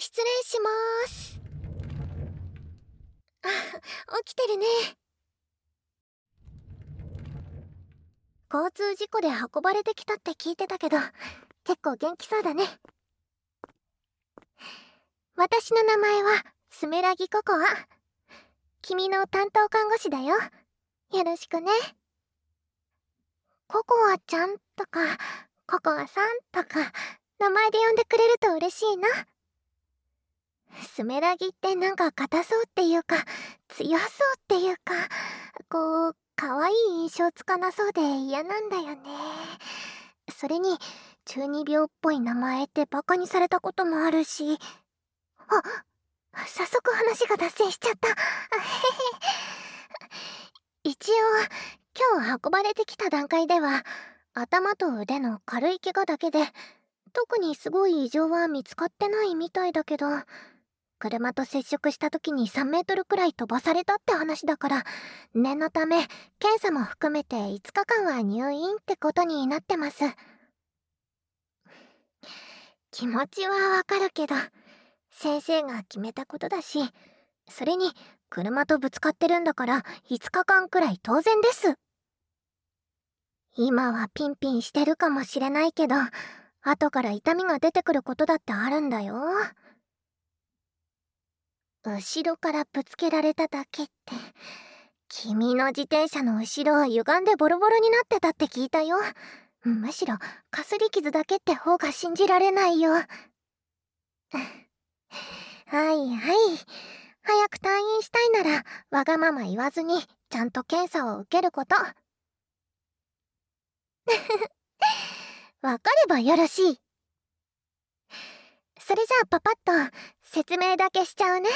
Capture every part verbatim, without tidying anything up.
失礼しまーす。あ、起きてるね。交通事故で運ばれてきたって聞いてたけど、結構元気そうだね。私の名前はスメラギココア。君の担当看護師だよ。よろしくね。ココアちゃんとかココアさんとか名前で呼んでくれると嬉しいな。スメラギってなんか硬そうっていうか強そうっていうか、こう可愛い印象つかなそうで嫌なんだよね。それに中二病っぽい名前ってバカにされたこともあるし。あ、早速話が脱線しちゃった。あへへ。一応今日運ばれてきた段階では頭と腕の軽い怪我だけで特にすごい異常は見つかってないみたいだけど、車と接触した時にさんメートルくらい飛ばされたって話だから、念のため検査も含めていつかかんは入院ってことになってます。気持ちはわかるけど先生が決めたことだし、それに車とぶつかってるんだからいつかかんくらい当然です。今はピンピンしてるかもしれないけど、後から痛みが出てくることだってあるんだよ。後ろからぶつけられただけって、君の自転車の後ろ歪んでボロボロになってたって聞いたよ。むしろかすり傷だけって方が信じられないよ。はいはい、早く退院したいならわがまま言わずにちゃんと検査を受けること。わかればよろしい。それじゃあパパッと説明だけしちゃうね。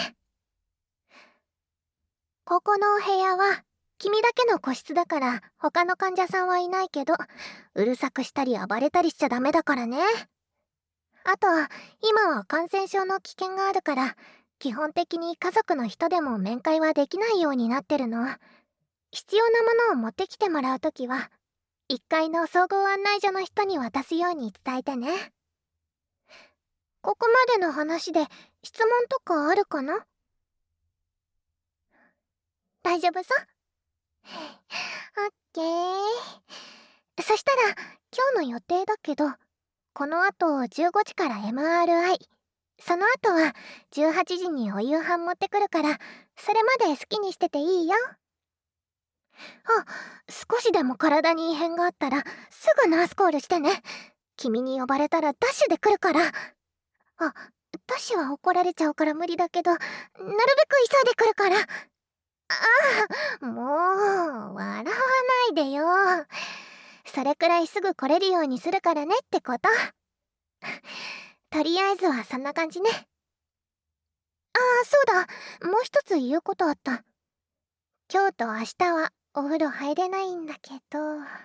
ここのお部屋は君だけの個室だから他の患者さんはいないけど、うるさくしたり暴れたりしちゃダメだからね。あと今は感染症の危険があるから基本的に家族の人でも面会はできないようになってるの。必要なものを持ってきてもらうときはいっかいの総合案内所の人に渡すように伝えてね。ここまでの話で質問とかあるかな？大丈夫そう？オッケー。そしたら今日の予定だけど、この後じゅうごじから エムアールアイ、 その後はじゅうはちじにお夕飯持ってくるから、それまで好きにしてていいよ。あ、少しでも体に異変があったらすぐナースコールしてね。君に呼ばれたらダッシュで来るから。あ、ダッシュは怒られちゃうから無理だけど、なるべく急いで来るから。ああ、もう笑わないでよ。それくらいすぐ来れるようにするからねってこと。とりあえずはそんな感じね。ああ、そうだ、もう一つ言うことあった。今日と明日はお風呂入れないんだけど。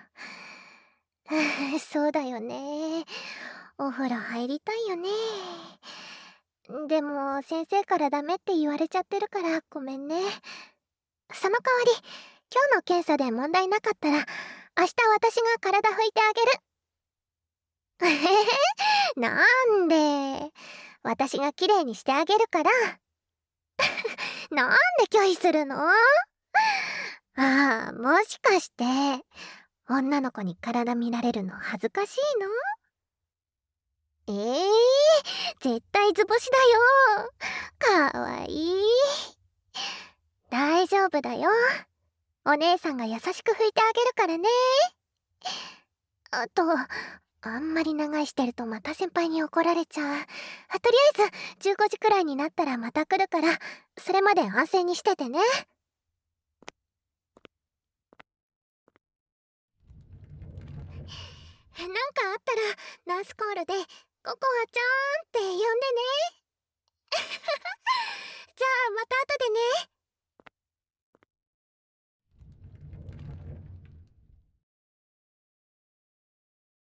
そうだよね、お風呂入りたいよね。でも先生からダメって言われちゃってるからごめんね。その代わり今日の検査で問題なかったら明日私が体拭いてあげる。えへへ、なんで？私が綺麗にしてあげるから。なんで拒否するの？ああ、もしかして女の子に体見られるの恥ずかしいの？えー、絶対図星だよ。かわいい。大丈夫だよ。お姉さんが優しく拭いてあげるからね。あと、あんまり長居してるとまた先輩に怒られちゃう。あ、とりあえずじゅうごじくらいになったらまた来るから、それまで安静にしててね。なんかあったらナースコールで「ココアちゃん」って呼んでね。